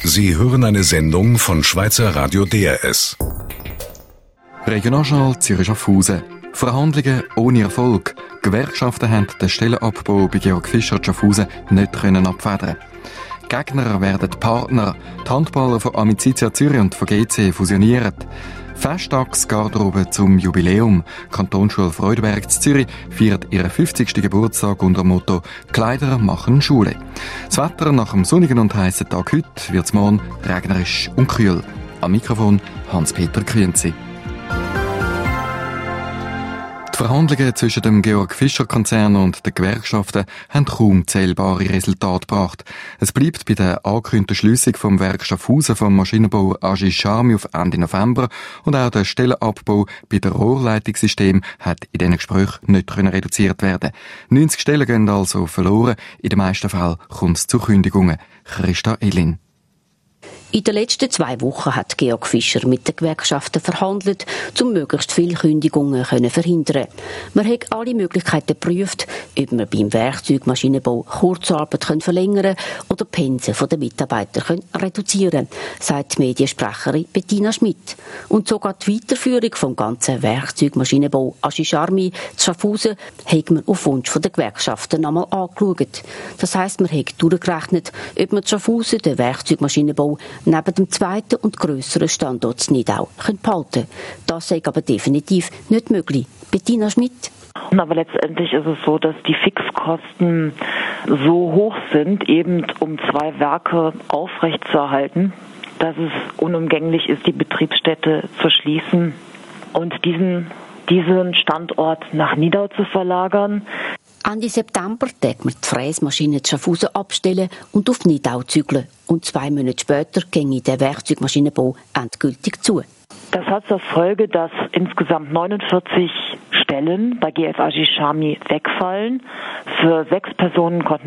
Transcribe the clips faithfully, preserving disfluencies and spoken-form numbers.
Sie hören eine Sendung von Schweizer Radio D R S. Regionaljournal Zürich Schaffhausen. Verhandlungen ohne Erfolg. Gewerkschaften haben den Stellenabbau bei Georg Fischer Schaffhausen nicht können abfedern. Gegner werden Partner. Die Handballer von Amicizia Zürich und von G C fusionieren. Festtagsgarderobe zum Jubiläum. Die Kantonsschule Freudenberg zu Zürich feiert ihren fünfzigsten Geburtstag unter dem Motto «Kleider machen Schule». Das Wetter nach dem sonnigen und heißen Tag heute wird es morgen regnerisch und kühl. Am Mikrofon Hans-Peter Krienzi. Die Verhandlungen zwischen dem Georg-Fischer-Konzern und den Gewerkschaften haben kaum zählbare Resultate gebracht. Es bleibt bei der angekündigten Schliessung vom Werk Schaffhausen vom Maschinenbau A G Charmy auf Ende November und auch der Stellenabbau bei den Rohrleitungssystemen hat in diesen Gesprächen nicht reduziert werden. neunzig Stellen gehen also verloren. In den meisten Fällen kommt es zu Kündigungen. Christa Elin. In den letzten zwei Wochen hat Georg Fischer mit den Gewerkschaften verhandelt, um möglichst viele Kündigungen zu verhindern. Man hat alle Möglichkeiten geprüft, ob man beim Werkzeugmaschinenbau Kurzarbeit verlängern oder die Pensen der Mitarbeiter reduzieren können, sagt die Mediensprecherin Bettina Schmidt. Und sogar die Weiterführung vom ganzen Werkzeugmaschinenbau A G Charmy zu Schaffhausen hat man auf Wunsch der Gewerkschaften einmal angeschaut. Das heisst, man hat durchgerechnet, ob man zu Schaffhausen den Werkzeugmaschinenbau neben dem zweiten und grösseren Standort in Nidau behalten können. Das sei aber definitiv nicht möglich. Bettina Schmidt. Aber letztendlich ist es so, dass die Fixkosten so hoch sind, eben um zwei Werke aufrechtzuerhalten, dass es unumgänglich ist, die Betriebsstätte zu schließen und diesen, diesen Standort nach Nidau zu verlagern. Ende September wird man die Fräsmaschine zu Schaffhausen abstellen und auf Nidau zügeln. Und zwei Monate später ginge der Werkzeugmaschinenbau endgültig zu. Das hat zur Folge, dass insgesamt neunundvierzig Stellen bei G F A G Charmy wegfallen. Für sechs Personen konnten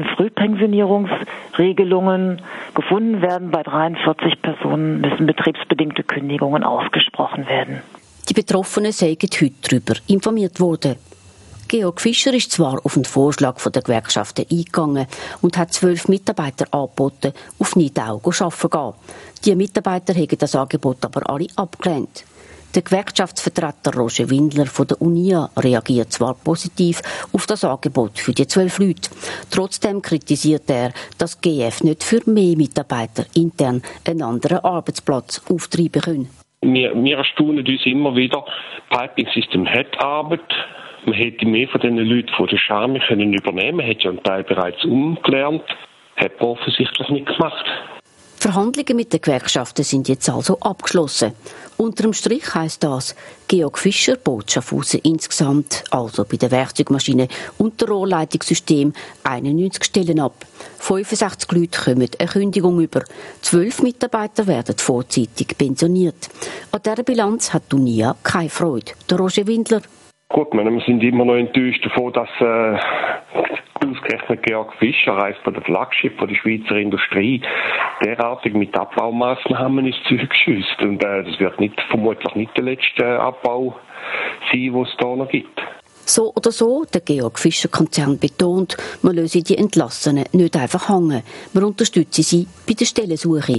Frühpensionierungsregelungen gefunden werden. Bei dreiundvierzig Personen müssen betriebsbedingte Kündigungen ausgesprochen werden. Die Betroffenen seien heute darüber informiert worden. Georg Fischer ist zwar auf den Vorschlag der Gewerkschaften eingegangen und hat zwölf Mitarbeiter angeboten, auf Nidau arbeiten zu gehen. Die Mitarbeiter haben das Angebot aber alle abgelehnt. Der Gewerkschaftsvertreter Roger Windler von der Unia reagiert zwar positiv auf das Angebot für die zwölf Leute. Trotzdem kritisiert er, dass G F nicht für mehr Mitarbeiter intern einen anderen Arbeitsplatz auftreiben können. Wir, wir erstaunen uns immer wieder, Piping System hat Arbeit. Man hätte mehr von diesen Leuten von der Charmy können übernehmen, man hat ja einen Teil bereits umgelernt, hat man offensichtlich nicht gemacht. Die Verhandlungen mit den Gewerkschaften sind jetzt also abgeschlossen. Unter dem Strich heisst das, Georg Fischer bot Schaffhausen insgesamt, also bei den Werkzeugmaschinen und dem Rohrleitungssystem, einundneunzig Stellen ab. fünfundsechzig Leute kommen eine Kündigung über. zwölf Mitarbeiter werden vorzeitig pensioniert. An dieser Bilanz hat die Unia keine Freude. Der Roger Windler. Gut, wir sind immer noch enttäuscht davon, dass äh, ausgerechnet Georg Fischer, eines der Flaggschiff der Schweizer Industrie, derartig mit Abbaumaßnahmen ins Zeug geschiesst. Und äh, das wird nicht, vermutlich nicht der letzte Abbau sein, den es da noch gibt. So oder so, der Georg Fischer-Konzern betont, man löse die Entlassenen nicht einfach hängen. Man unterstütze sie bei der Stellensuche.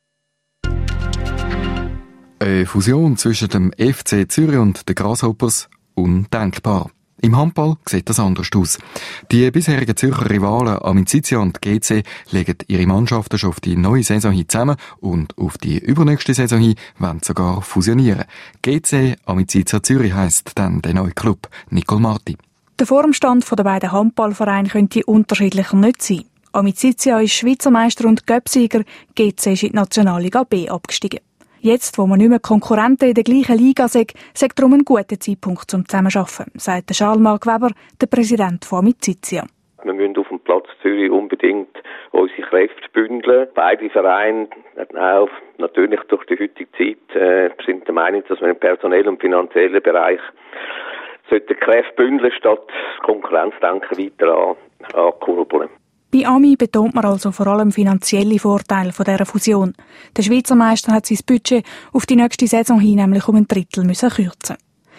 Eine Fusion zwischen dem F C Zürich und den Grasshoppers undenkbar. Im Handball sieht das anders aus. Die bisherigen Zürcher Rivalen Amicizia und G C legen ihre Mannschaften schon auf die neue Saison hin zusammen und auf die übernächste Saison hin wollen sogar fusionieren. G C Amicizia Zürich heisst dann der neue Club. Nicole Marti. Der Formstand der beiden Handballvereine könnte unterschiedlicher nicht sein. Amicizia ist Schweizer Meister und Göpsieger, G C ist in die Nationalliga B abgestiegen. Jetzt, wo man nicht mehr Konkurrenten in der gleichen Liga sind, sei darum ein guter Zeitpunkt zum Zusammenarbeiten, sagt Charles-Marc Weber, der Präsident von Amicizia. Wir müssen auf dem Platz Zürich unbedingt unsere Kräfte bündeln. Beide Vereine, auch natürlich durch die heutige Zeit, äh, sind der Meinung, dass wir im personellen und finanziellen Bereich sollten Kräfte bündeln, statt das Konkurrenzdenken weiter an, ankurbeln. Bei Ami betont man also vor allem finanzielle Vorteile von dieser Fusion. Der Schweizer Meister hat sein Budget auf die nächste Saison hin nämlich um ein Drittel müssen kürzen.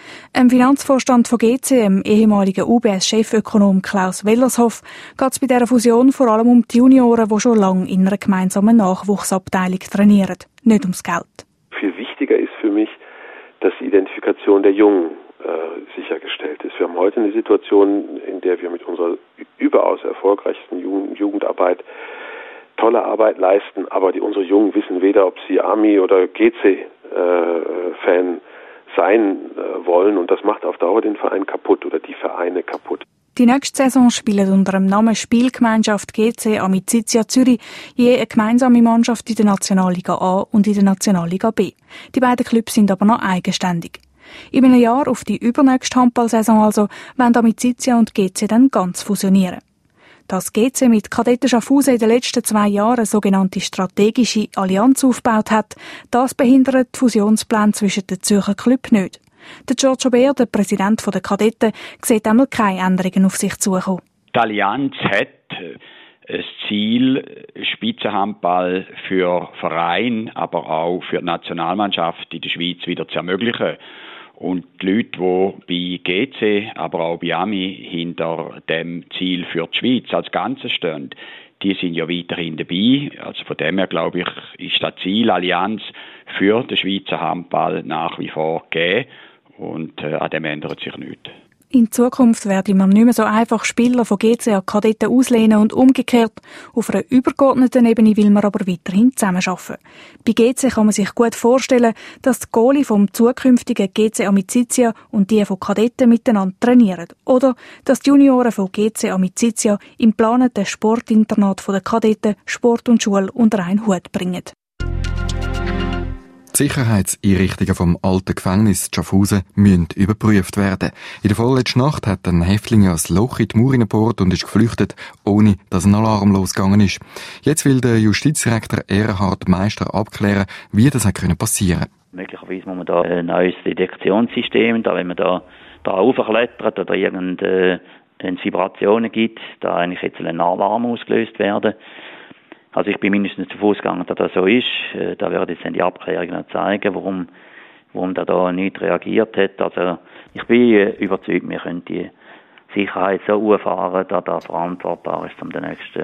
Im Finanzvorstand von G C, dem ehemaligen U B S-Chefökonom Klaus Wellershoff, geht es bei dieser Fusion vor allem um die Junioren, die schon lange in einer gemeinsamen Nachwuchsabteilung trainieren, nicht ums Geld. Viel wichtiger ist für mich, dass die Identifikation der Jungen äh, sichergestellt ist. Wir haben heute eine Situation, in der wir mit unserer überaus erfolgreichsten Jugend- Jugendarbeit tolle Arbeit leisten, aber die, unsere Jungen wissen weder, ob sie Army- oder G C-Fan sein äh, wollen, und das macht auf Dauer den Verein kaputt oder die Vereine kaputt. Die nächste Saison spielen unter dem Namen Spielgemeinschaft G C Amicizia Zürich je eine gemeinsame Mannschaft in der Nationalliga A und in der Nationalliga B. Die beiden Clubs sind aber noch eigenständig. In einem Jahr auf die übernächste Handballsaison also wollen Amicizia und G C dann ganz fusionieren. Dass G C mit Kadetten Schaffhausen in den letzten zwei Jahren eine sogenannte strategische Allianz aufgebaut hat, das behindert die Fusionspläne zwischen den Zürcher Clubs nicht. Der Giorgio Beer, der Präsident der Kadetten, sieht einmal keine Änderungen auf sich zukommen. Die Allianz hat das Ziel, Spitzenhandball für Verein, aber auch für die Nationalmannschaft in der Schweiz wieder zu ermöglichen. Und die Leute, die bei G C, aber auch bei A M I hinter dem Ziel für die Schweiz als Ganzes stehen, die sind ja weiterhin dabei. Also von dem her, glaube ich, ist das Ziel Allianz für den Schweizer Handball nach wie vor gegeben. Und äh, an dem ändert sich nichts. In Zukunft werde man nicht mehr so einfach Spieler von G C an Kadetten auslehnen und umgekehrt. Auf einer übergeordneten Ebene will man aber weiterhin zusammenarbeiten. Bei G C kann man sich gut vorstellen, dass die Goalie vom zukünftigen G C Amicizia und die von Kadetten miteinander trainieren. Oder dass die Junioren von G C Amicizia im geplanten Sportinternat der Kadetten Sport und Schule unter einen Hut bringen. Die Sicherheitseinrichtungen vom alten Gefängnis Schaffhausen müssen überprüft werden. In der vorletzten Nacht hat ein Häftling ein Loch in die Mauer gebohrt und ist geflüchtet, ohne dass ein Alarm losgegangen ist. Jetzt will der Justizdirektor Erhard Meister abklären, wie das passieren konnte. Möglicherweise muss man da ein neues Detektionssystem, da wenn man da, da raufklettert oder irgendeine Vibrationen gibt, da eigentlich jetzt ein Alarm ausgelöst werden. Also ich bin mindestens davon ausgegangen, dass das so ist. Da werden jetzt dann die Abklärungen noch zeigen, warum, warum da, da nicht reagiert hat. Also ich bin überzeugt, wir können die Sicherheit so auffahren, dass da verantwortbar ist, um die nächsten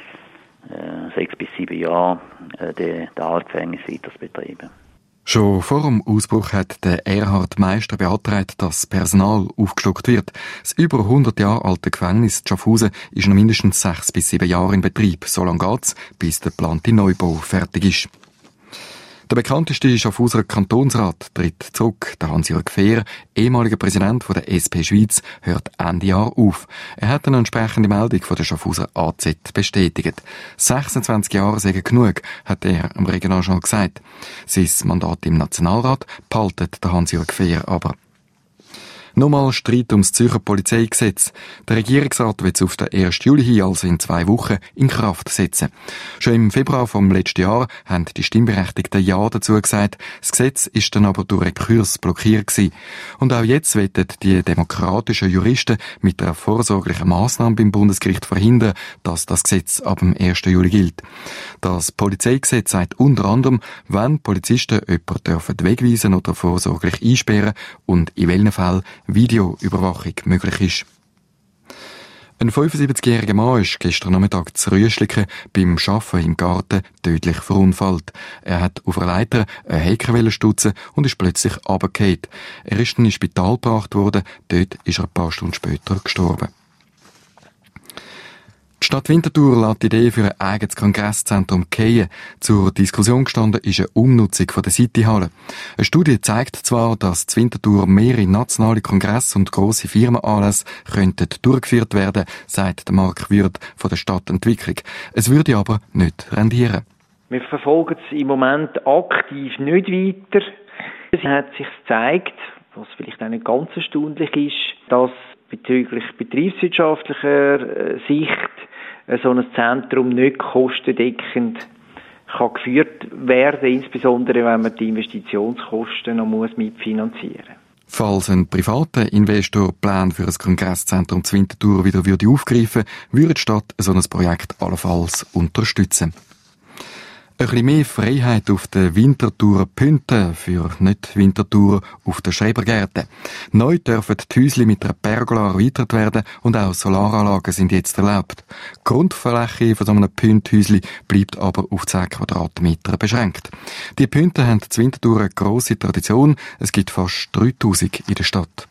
äh, sechs bis sieben Jahre äh, den, den Altgefängnis weiter zu betreiben. Schon vor dem Ausbruch hat der Erhard Meister beantragt, dass Personal aufgestockt wird. Das über hundert Jahre alte Gefängnis Schaffhausen ist noch mindestens sechs bis sieben Jahre in Betrieb. So lange geht's, bis der geplante Neubau fertig ist. Der bekannteste Schaffhauser Kantonsrat tritt zurück. Der Hans-Jörg Fehr, ehemaliger Präsident der S P Schweiz, hört Ende Jahr auf. Er hat eine entsprechende Meldung von der Schaffhauser A Z bestätigt. sechsundzwanzig Jahre seien genug, hat er am Regionaljournal gesagt. Sein Mandat im Nationalrat behaltet der Hans-Jörg Fehr aber. Nochmal Streit ums Zürcher Polizeigesetz. Der Regierungsrat will es auf den ersten Juli hin, also in zwei Wochen, in Kraft setzen. Schon im Februar vom letzten Jahr haben die Stimmberechtigten Ja dazu gesagt. Das Gesetz ist dann aber durch Rekurs blockiert gewesen. Und auch jetzt wollen die demokratischen Juristen mit einer vorsorglichen Massnahme beim Bundesgericht verhindern, dass das Gesetz ab dem ersten Juli gilt. Das Polizeigesetz sagt unter anderem, wenn Polizisten jemanden dürfen wegweisen oder vorsorglich einsperren und in welchen Fällen Videoüberwachung möglich ist. Ein fünfundsiebzigjähriger Mann ist gestern Nachmittag zu Rüschliken beim Arbeiten im Garten tödlich verunfallt. Er hat auf einer Leiter eine Hecker stutzen und ist plötzlich runtergefallen. Er ist dann ins Spital gebracht worden, dort ist er ein paar Stunden später gestorben. Die Stadt Winterthur lässt die Idee für ein eigenes Kongresszentrum fallen. Zur Diskussion gestanden ist eine Umnutzung von der Cityhalle. Eine Studie zeigt zwar, dass in Winterthur mehrere nationale Kongresse und grosse Firmenanlässe könnten durchgeführt werden, sagt der Mark Würth von der Stadtentwicklung. Es würde aber nicht rendieren. Wir verfolgen es im Moment aktiv nicht weiter. Es hat sich gezeigt, was vielleicht auch nicht ganz erstaunlich ist, dass bezüglich betriebswirtschaftlicher Sicht so ein Zentrum nicht kostendeckend kann geführt werden, insbesondere wenn man die Investitionskosten noch muss mitfinanzieren muss. Falls ein privater Investor Pläne für ein Kongresszentrum zu Winterthur wieder würde aufgreifen, würde die Stadt so ein Projekt allenfalls unterstützen. Ein bisschen mehr Freiheit auf den Winterthurer Pünten für Nicht-Winterthurer auf den Schrebergärten. Neu dürfen die Häuschen mit einer Pergola erweitert werden und auch Solaranlagen sind jetzt erlaubt. Die Grundfläche von so einem Pünthäuschen bleibt aber auf zehn Quadratmeter beschränkt. Die Pünte haben zu Winterthur eine grosse Tradition. Es gibt fast dreitausend in der Stadt.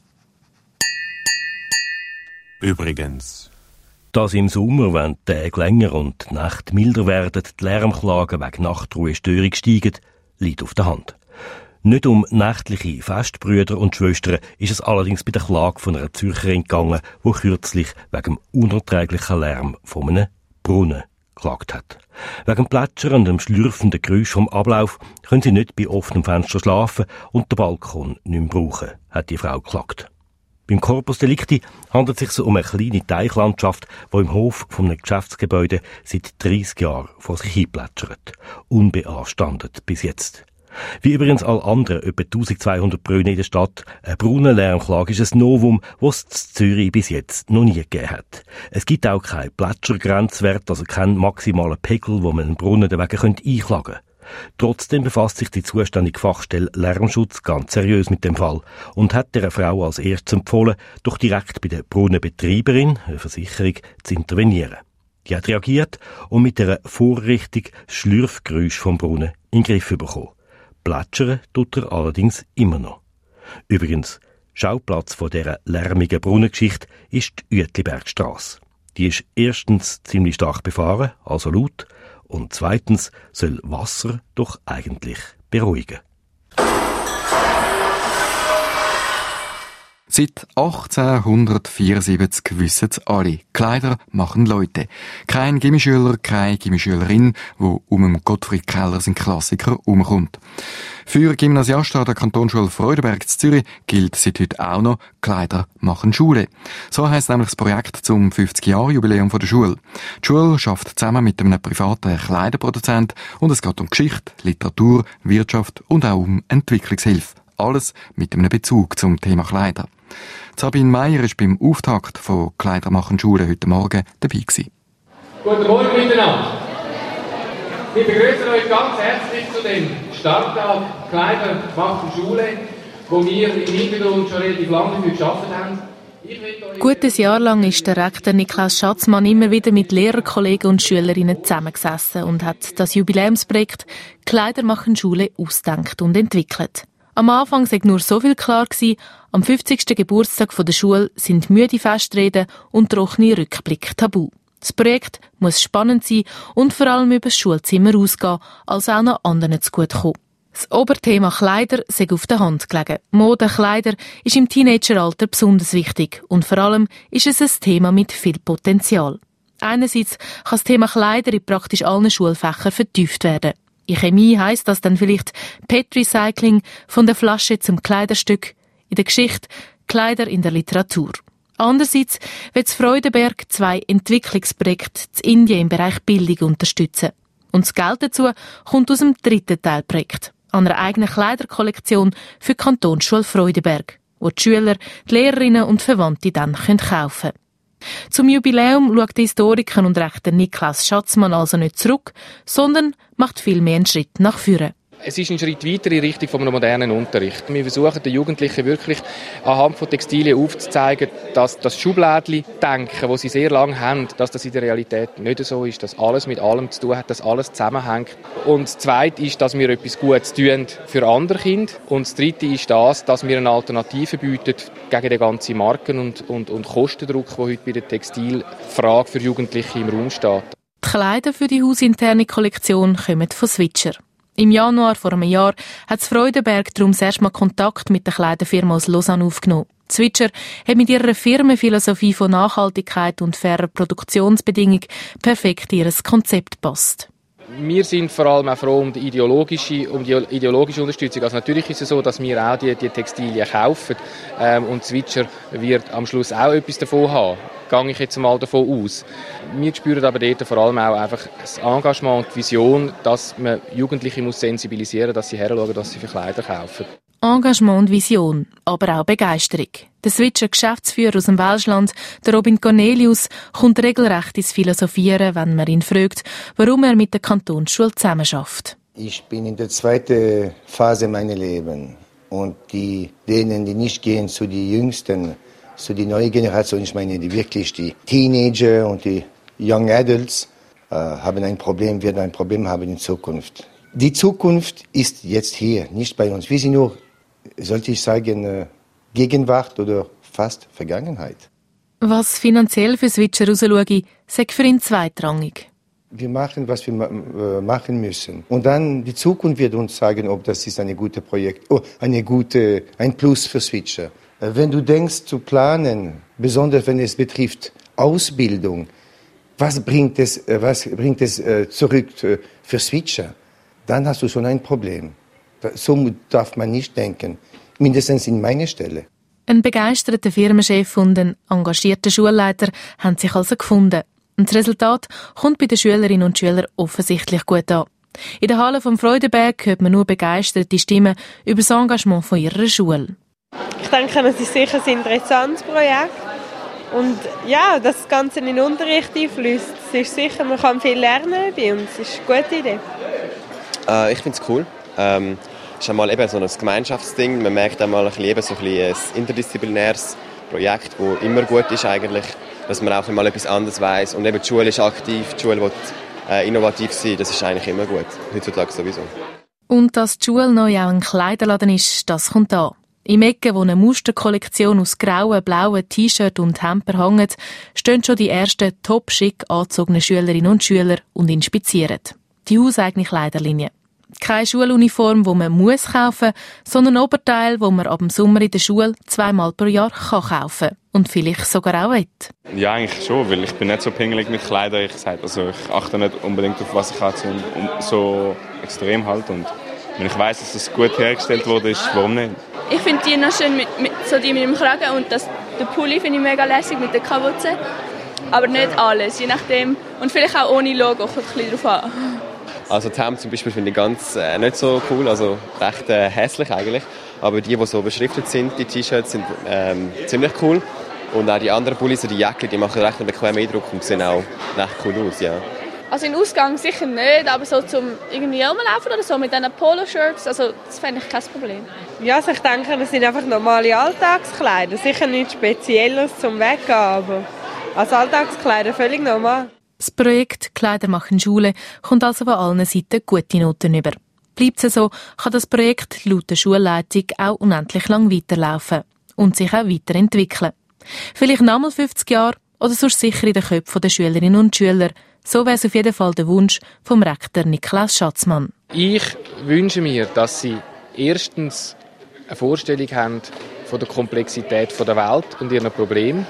Übrigens. Dass im Sommer, wenn die Tage länger und die Nächte milder werden, die Lärmklagen wegen Nachtruhestörung steigen, liegt auf der Hand. Nicht um nächtliche Festbrüder und Schwestern ist es allerdings bei der Klage von einer Zürcherin gegangen, die kürzlich wegen dem unerträglichen Lärm von einem Brunnen geklagt hat. Wegen dem Plätschern und dem schlürfenden Geräusch vom Ablauf können sie nicht bei offenem Fenster schlafen und den Balkon nicht mehr brauchen, hat die Frau geklagt. Beim Corpus Delicti handelt es sich um eine kleine Teichlandschaft, die im Hof von einem Geschäftsgebäude seit dreissig Jahren vor sich hin plätschert. Unbeanstandet bis jetzt. Wie übrigens alle anderen etwa eintausendzweihundert Brunnen in der Stadt, eine Brunnenlärmklage ist ein Novum, das es in Zürich bis jetzt noch nie gegeben hat. Es gibt auch keinen Plätschergrenzwert, also keinen maximalen Pegel, wo man einen Brunnen deswegen einklagen könnte. Trotzdem befasst sich die zuständige Fachstelle Lärmschutz ganz seriös mit dem Fall und hat der Frau als erstes empfohlen, doch direkt bei der Brunnenbetreiberin, einer Versicherung, zu intervenieren. Die hat reagiert und mit einer Vorrichtung das Schlürfgeräusch vom Brunnen in den Griff bekommen. Plätschern tut er allerdings immer noch. Übrigens, Schauplatz von dieser lärmigen Brunnengeschichte ist die Uetlibergstrasse. Die ist erstens ziemlich stark befahren, also laut, und zweitens soll Wasser doch eigentlich beruhigen. Seit achtzehnhundertvierundsiebzig wissen es alle. Kleider machen Leute. Kein Gimmischüler, keine Gimmischülerin, wo um den Gottfried Keller sein Klassiker umkommt. Für Gymnasiasten an der Kantonsschule Freudenberg in Zürich gilt seit heute auch noch Kleider machen Schule. So heisst nämlich das Projekt zum fünfzig-Jahr-Jubiläum der Schule. Die Schule schafft zusammen mit einem privaten Kleiderproduzent und es geht um Geschichte, Literatur, Wirtschaft und auch um Entwicklungshilfe. Alles mit einem Bezug zum Thema Kleider. Sabine Meyer war beim Auftakt von Kleider machen Schule heute Morgen dabei gewesen. Guten Morgen miteinander. Wir begrüßen euch ganz herzlich zu dem Starttag Kleider machen Schule, wo wir im Hintergrund schon relativ lange dafür gearbeitet haben. Gutes Jahr lang ist der Rektor Niklas Schatzmann immer wieder mit Lehrerkollegen und Schülerinnen zusammengesessen und hat das Jubiläumsprojekt Kleider machen Schule ausgedacht und entwickelt. Am Anfang sei nur so viel klar gewesen, am fünfzigsten Geburtstag der Schule sind müde Festreden und trockene Rückblick tabu. Das Projekt muss spannend sein und vor allem über das Schulzimmer ausgehen, als auch noch anderen zugutekommen. Das Oberthema Kleider sei auf der Hand gelegen. Mode, Kleider ist im Teenageralter besonders wichtig und vor allem ist es ein Thema mit viel Potenzial. Einerseits kann das Thema Kleider in praktisch allen Schulfächern vertieft werden. In Chemie heisst das dann vielleicht P E T-Recycling von der Flasche zum Kleiderstück, in der Geschichte Kleider in der Literatur. Andererseits wird das Freudenberg zwei Entwicklungsprojekte in Indien im Bereich Bildung unterstützen. Und das Geld dazu kommt aus dem dritten Teilprojekt, einer eigenen Kleiderkollektion für die Kantonsschule Freudenberg, wo die Schüler, die Lehrerinnen und Verwandte dann kaufen können. Zum Jubiläum schaut der Historiker und Rechter Niklas Schatzmann also nicht zurück, sondern macht vielmehr einen Schritt nach vorne. Es ist ein Schritt weiter in Richtung von einem modernen Unterricht. Wir versuchen den Jugendlichen wirklich anhand von Textilien aufzuzeigen, dass das Schublädchen-Denken, das sie sehr lange haben, dass das in der Realität nicht so ist, dass alles mit allem zu tun hat, dass alles zusammenhängt. Und das Zweite ist, dass wir etwas Gutes tun für andere Kinder. Und das Dritte ist das, dass wir eine Alternative bieten gegen den ganzen Marken- und, und, und Kostendruck, der heute bei der Textilfrage für Jugendliche im Raum steht. Die Kleider für die hausinterne Kollektion kommen von Switcher. Im Januar vor einem Jahr hat Freudenberg darum das erste Mal Kontakt mit der Kleiderfirma aus Lausanne aufgenommen. Switcher hat mit ihrer Firmenphilosophie von Nachhaltigkeit und fairer Produktionsbedingungen perfekt in ihr Konzept gepasst. Wir sind vor allem auch froh um die ideologische, um die ideologische Unterstützung. Also natürlich ist es so, dass wir auch die, die Textilien kaufen ähm, und Switcher wird am Schluss auch etwas davon haben. Gehe ich jetzt mal davon aus. Wir spüren aber dort vor allem auch einfach das Engagement und die Vision, dass man Jugendliche muss sensibilisieren muss, dass sie heranschauen, dass sie für Kleider kaufen. Engagement und Vision, aber auch Begeisterung. Der Switcher Geschäftsführer aus dem Welschland, der Robin Cornelius, kommt regelrecht ins Philosophieren, wenn man ihn fragt, warum er mit der Kantonsschule zusammenarbeitet. Ich bin in der zweiten Phase meines Lebens und die, denen, die nicht gehen zu den Jüngsten, zu der neuen Generation, ich meine die wirklich die Teenager und die Young Adults, äh, haben ein Problem, werden ein Problem haben in Zukunft. Die Zukunft ist jetzt hier, nicht bei uns. Wir sind nur, sollte ich sagen, äh, Gegenwart oder fast Vergangenheit. Was finanziell für Switcher rausschaue, sagt für ihn zweitrangig. Wir machen, was wir ma- machen müssen. Und dann die Zukunft wird uns sagen, ob das ist ein gutes Projekt, oh, eine gute, ein Plus für Switcher. Wenn du denkst zu planen, besonders wenn es betrifft Ausbildung, was bringt es, was bringt es zurück für Switcher? Dann hast du schon ein Problem. So darf man nicht denken. Mindestens in meiner Stelle. Ein begeisterter Firmenchef und ein engagierter Schulleiter haben sich also gefunden. Und das Resultat kommt bei den Schülerinnen und Schülern offensichtlich gut an. In der Halle vom Freudenberg hört man nur begeisterte Stimmen über das Engagement von ihrer Schule. Ich denke, es ist sicher ein interessantes Projekt. Und ja, dass das Ganze in den Unterricht einfließt, es ist sicher, man kann viel lernen bei uns. Es ist eine gute Idee. Äh, ich finde es cool. Ähm Es ist einmal eben so ein Gemeinschaftsding. Man merkt einmal ein bisschen, so ein, bisschen ein interdisziplinäres Projekt, das immer gut ist eigentlich, dass man auch mal etwas anderes weiss. Und eben die Schule ist aktiv, die Schule will äh, innovativ sein, das ist eigentlich immer gut, heutzutage sowieso. Und dass die Schule neu auch ein Kleiderladen ist, das kommt an. Im Ecken, wo eine Musterkollektion aus grauen, blauen T-Shirt und Hemper hängt, stehen schon die ersten top-schick angezogenen Schülerinnen und Schüler und inspizieren. Die hauseigene Kleiderlinie. Keine Schuluniform, die man muss kaufen, sondern ein Oberteil, wo man ab dem Sommer in der Schule zweimal pro Jahr kann kaufen und vielleicht sogar auch will. Ja, eigentlich schon, weil ich bin nicht so pingelig mit Kleidern. Ich sage, also ich achte nicht unbedingt auf was ich habe, so, so extrem halt. Und wenn ich weiss, dass das gut hergestellt wurde, ist, warum nicht? Ich finde die noch schön mit, mit, so die mit dem Kragen und das, den Pulli finde ich mega lässig mit der Kapuze. Aber nicht alles, je nachdem. Und vielleicht auch ohne Logo, kommt ein bisschen drauf an. Also die Hemden zum Beispiel finde ich ganz äh, nicht so cool, also recht äh, hässlich eigentlich. Aber die, die so beschriftet sind, die T-Shirts, sind ähm, ziemlich cool. Und auch die anderen Pullis, die Jäckchen, die machen recht einen bequemen Eindruck und sehen auch recht cool aus, ja. Also in Ausgang sicher nicht, aber so zum irgendwie rumlaufen oder so mit diesen Poloshirts, also das fände ich kein Problem. Ja, also ich denke, das sind einfach normale Alltagskleider. Sicher nichts Spezielles zum Weggehen, aber als Alltagskleider völlig normal. Das Projekt «Kleider machen Schule» kommt also von allen Seiten gute Noten über. Bleibt es so, kann das Projekt laut der Schulleitung auch unendlich lang weiterlaufen und sich auch weiterentwickeln. Vielleicht noch einmal fünfzig Jahre oder sonst sicher in den Köpfen der Schülerinnen und Schüler. So wäre es auf jeden Fall der Wunsch vom Rektor Niklaus Schatzmann. Ich wünsche mir, dass Sie erstens eine Vorstellung haben von der Komplexität der Welt und ihren Problemen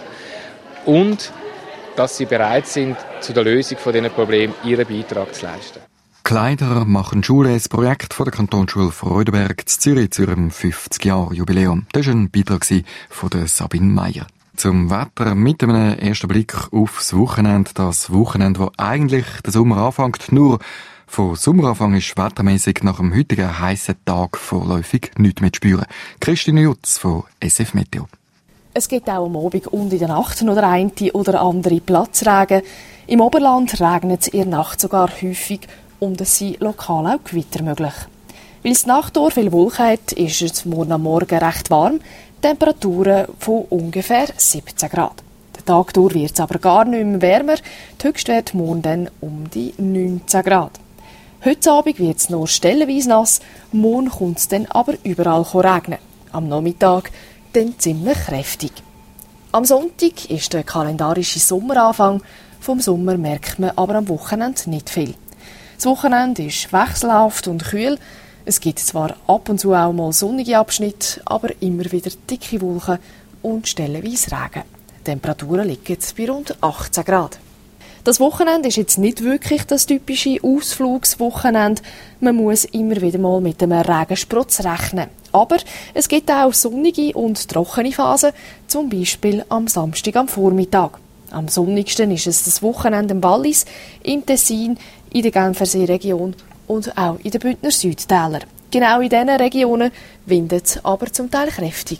und dass sie bereit sind, zu der Lösung von diesen Problemen ihren Beitrag zu leisten. Kleider machen Schule, das Projekt von der Kantonsschule Freudenberg zu Zürich zu ihrem fünfzig Jahr Jubiläum. Das war ein Beitrag von der Sabine Meyer. Zum Wetter mit einem ersten Blick aufs Wochenende. Das Wochenende, wo eigentlich der Sommer anfängt, nur von Sommeranfang ist wettermäßig nach dem heutigen heissen Tag vorläufig nichts mehr zu spüren. Christine Jutz von S F Meteo. Es gibt auch am Abend und in der Nacht noch der eine oder andere Platzregen. Im Oberland regnet es in der Nacht sogar häufig und es sind lokal auch Gewitter möglich. Weil es Nacht durch viel Wolken hat, ist es morgen am Morgen recht warm. Temperaturen von ungefähr siebzehn Grad. Den Tag durch wird es aber gar nicht mehr wärmer. Die Höchstwerte morgen dann um die neunzehn Grad. Heute Abend wird es nur stellenweise nass, morgen kommt es dann aber überall regnen. Am Nachmittag dann ziemlich kräftig. Am Sonntag ist der kalendarische Sommeranfang. Vom Sommer merkt man aber am Wochenende nicht viel. Das Wochenende ist wechselhaft und kühl. Es gibt zwar ab und zu auch mal sonnige Abschnitte, aber immer wieder dicke Wolken und stellenweise Regen. Die Temperaturen liegen bei rund achtzehn Grad. Das Wochenende ist jetzt nicht wirklich das typische Ausflugswochenende. Man muss immer wieder mal mit einem Regensprutz rechnen. Aber es gibt auch sonnige und trockene Phasen, zum Beispiel am Samstag am Vormittag. Am sonnigsten ist es das Wochenende im Wallis, im Tessin, in der Genfersee-Region und auch in den Bündner Südtälern. Genau in diesen Regionen windet es aber zum Teil kräftig.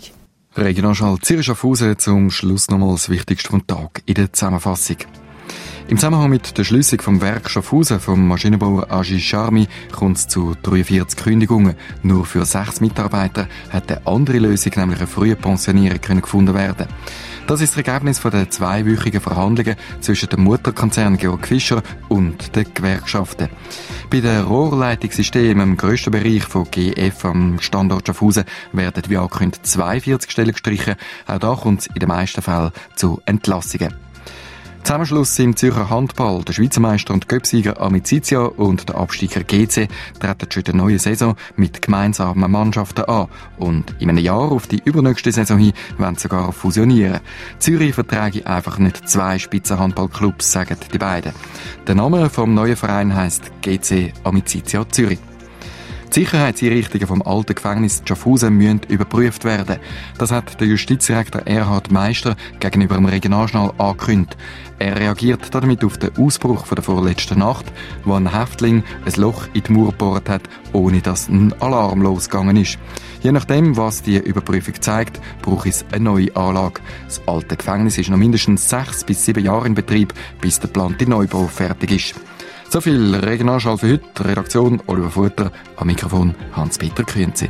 Regionalschall Zürich Schaffhausen zum Schluss nochmal das Wichtigste vom Tag in der Zusammenfassung. Im Zusammenhang mit der Schliessung vom Werk Schaffhausen vom Maschinenbauer Agi Charmy kommt es zu dreiundvierzig Kündigungen. Nur für sechs Mitarbeiter hat eine andere Lösung, nämlich eine frühe Pensionierung, können gefunden werden. Das ist das Ergebnis von der zweiwöchigen Verhandlungen zwischen dem Mutterkonzern Georg Fischer und den Gewerkschaften. Bei den Rohrleitungssystemen, im grössten Bereich von G F am Standort Schaffhausen, werden wie angekündigt zweiundvierzig Stellen gestrichen. Auch da kommt es in den meisten Fällen zu Entlassungen. Zusammenschluss im Zürcher Handball. Der Schweizer Meister und Göpsieger Amicizia und der Absteiger G C treten schon in der neuen Saison mit gemeinsamen Mannschaften an. Und in einem Jahr auf die übernächste Saison hin wollen sie sogar fusionieren. Zürich verträge einfach nicht zwei Spitzenhandballclubs, sagen die beiden. Der Name vom neuen Verein heisst G C Amicizia Zürich. Die Sicherheitseinrichtungen vom alten Gefängnis Schaffhausen müssen überprüft werden. Das hat der Justizdirektor Erhard Meister gegenüber dem Regionaljournal angekündigt. Er reagiert damit auf den Ausbruch von der vorletzten Nacht, wo ein Häftling ein Loch in die Mauer gebohrt hat, ohne dass ein Alarm losgegangen ist. Je nachdem, was die Überprüfung zeigt, braucht es eine neue Anlage. Das alte Gefängnis ist noch mindestens sechs bis sieben Jahre in Betrieb, bis der geplante Neubau fertig ist. So viel Regionalschall für heute. Redaktion Oliver Futter, am Mikrofon Hans-Peter Künzi.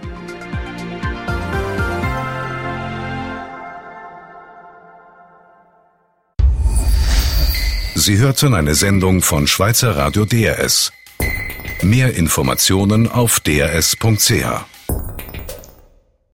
Sie hörten eine Sendung von Schweizer Radio D R S. Mehr Informationen auf d r s punkt c h.